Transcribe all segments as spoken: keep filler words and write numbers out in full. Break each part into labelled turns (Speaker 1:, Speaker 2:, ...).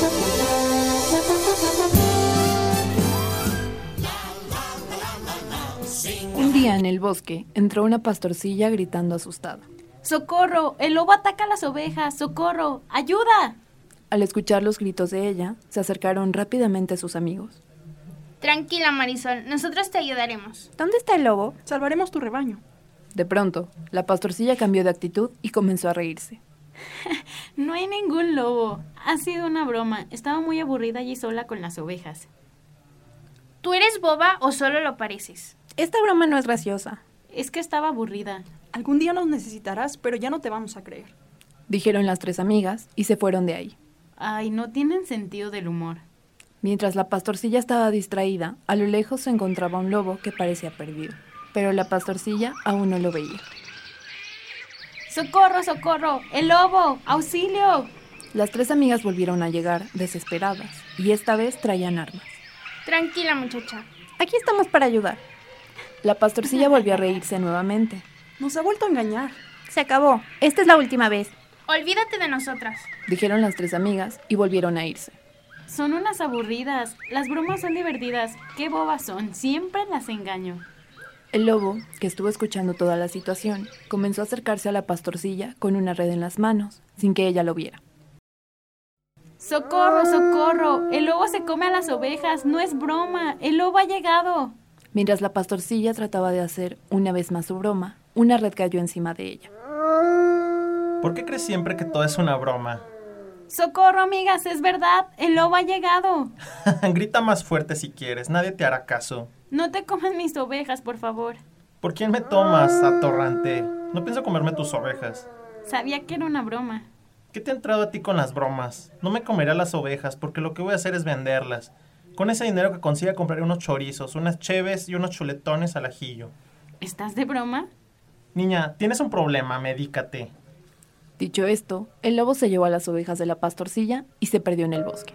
Speaker 1: Un día en el bosque entró una pastorcilla gritando asustada.
Speaker 2: ¡Socorro! ¡El lobo ataca a las ovejas! ¡Socorro! ¡Ayuda!
Speaker 1: Al escuchar los gritos de ella, se acercaron rápidamente sus amigos.
Speaker 3: Tranquila, Marisol, nosotros te ayudaremos.
Speaker 4: ¿Dónde está el lobo?
Speaker 5: Salvaremos tu rebaño.
Speaker 1: De pronto, la pastorcilla cambió de actitud y comenzó a reírse.
Speaker 2: No hay ningún lobo. Ha sido una broma. Estaba muy aburrida allí sola con las ovejas.
Speaker 3: ¿Tú eres boba o solo lo pareces?
Speaker 4: Esta broma no es graciosa.
Speaker 2: Es que estaba aburrida.
Speaker 5: Algún día nos necesitarás, pero ya no te vamos a creer.
Speaker 1: Dijeron las tres amigas y se fueron de ahí.
Speaker 2: Ay, no tienen sentido del humor.
Speaker 1: Mientras la pastorcilla estaba distraída, a lo lejos se encontraba un lobo que parecía perdido, pero la pastorcilla aún no lo veía.
Speaker 2: ¡Socorro, socorro! ¡El lobo! ¡Auxilio!
Speaker 1: Las tres amigas volvieron a llegar, desesperadas, y esta vez traían armas.
Speaker 3: Tranquila, muchacha.
Speaker 4: Aquí estamos para ayudar.
Speaker 1: La pastorcilla volvió a reírse nuevamente.
Speaker 5: Nos ha vuelto a engañar.
Speaker 4: Se acabó. Esta es la última vez.
Speaker 3: Olvídate de nosotras.
Speaker 1: Dijeron las tres amigas y volvieron a irse.
Speaker 2: Son unas aburridas. Las bromas son divertidas. ¡Qué bobas son! Siempre las engaño.
Speaker 1: El lobo, que estuvo escuchando toda la situación, comenzó a acercarse a la pastorcilla con una red en las manos, sin que ella lo viera.
Speaker 2: ¡Socorro, socorro! ¡El lobo se come a las ovejas! ¡No es broma! ¡El lobo ha llegado!
Speaker 1: Mientras la pastorcilla trataba de hacer una vez más su broma, una red cayó encima de ella.
Speaker 6: ¿Por qué crees siempre que todo es una broma?
Speaker 2: ¡Socorro, amigas! ¡Es verdad! ¡El lobo ha llegado!
Speaker 6: Grita más fuerte si quieres, nadie te hará caso.
Speaker 2: No te comas mis ovejas, por favor.
Speaker 6: ¿Por quién me tomas, atorrante? No pienso comerme tus ovejas.
Speaker 2: Sabía que era una broma.
Speaker 6: ¿Qué te ha entrado a ti con las bromas? No me comeré a las ovejas porque lo que voy a hacer es venderlas. Con ese dinero que consiga compraré unos chorizos, unas cheves y unos chuletones al ajillo.
Speaker 2: ¿Estás de broma?
Speaker 6: Niña, tienes un problema, medícate.
Speaker 1: Dicho esto, el lobo se llevó a las ovejas de la pastorcilla y se perdió en el bosque.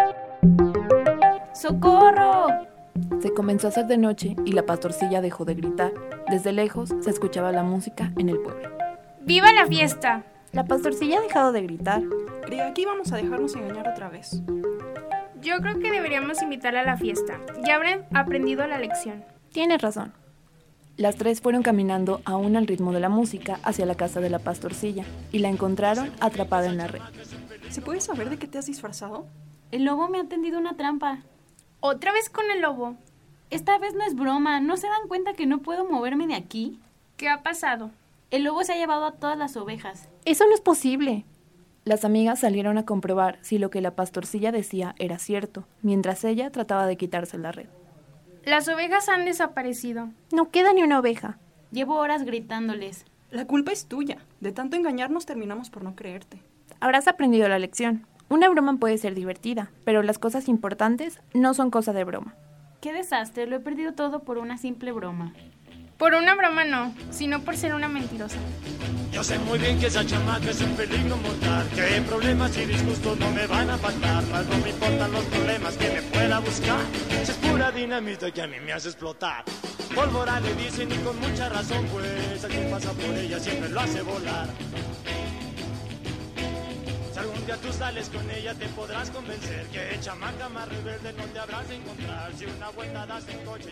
Speaker 2: ¡Socorro!
Speaker 1: Se comenzó a hacer de noche y la pastorcilla dejó de gritar. Desde lejos se escuchaba la música en el pueblo.
Speaker 3: ¡Viva la fiesta!
Speaker 4: La pastorcilla ha dejado de gritar.
Speaker 5: Creía que íbamos a dejarnos engañar otra vez.
Speaker 3: Yo creo que deberíamos invitarla a la fiesta. Ya habrán aprendido la lección.
Speaker 4: Tienes razón.
Speaker 1: Las tres fueron caminando aún al ritmo de la música hacia la casa de la pastorcilla y la encontraron atrapada en la red.
Speaker 5: ¿Se puede saber de qué te has disfrazado?
Speaker 2: El lobo me ha tendido una trampa.
Speaker 3: ¿Otra vez con el lobo?
Speaker 2: Esta vez no es broma. ¿No se dan cuenta que no puedo moverme de aquí?
Speaker 3: ¿Qué ha pasado?
Speaker 2: El lobo se ha llevado a todas las ovejas.
Speaker 4: Eso no es posible.
Speaker 1: Las amigas salieron a comprobar si lo que la pastorcilla decía era cierto, mientras ella trataba de quitarse la red.
Speaker 3: Las ovejas han desaparecido.
Speaker 4: No queda ni una oveja.
Speaker 2: Llevo horas gritándoles.
Speaker 5: La culpa es tuya. De tanto engañarnos terminamos por no creerte.
Speaker 4: Habrás aprendido la lección. Una broma puede ser divertida, pero las cosas importantes no son cosa de broma.
Speaker 2: ¡Qué desastre! Lo he perdido todo por una simple broma.
Speaker 3: Por una broma no, sino por ser una mentirosa.
Speaker 7: Yo sé muy bien que esa chamaca es un peligro mortal, que problemas y disgustos no me van a faltar, mas no me importan los problemas que me pueda buscar. Si es pura dinamita que a mí me hace explotar. Pólvora le dicen y con mucha razón, pues alguien pasa por ella siempre lo hace volar. Si algún día tú sales con ella te podrás convencer que chamaca más rebelde no te habrás de encontrar. Si una vuelta das en coche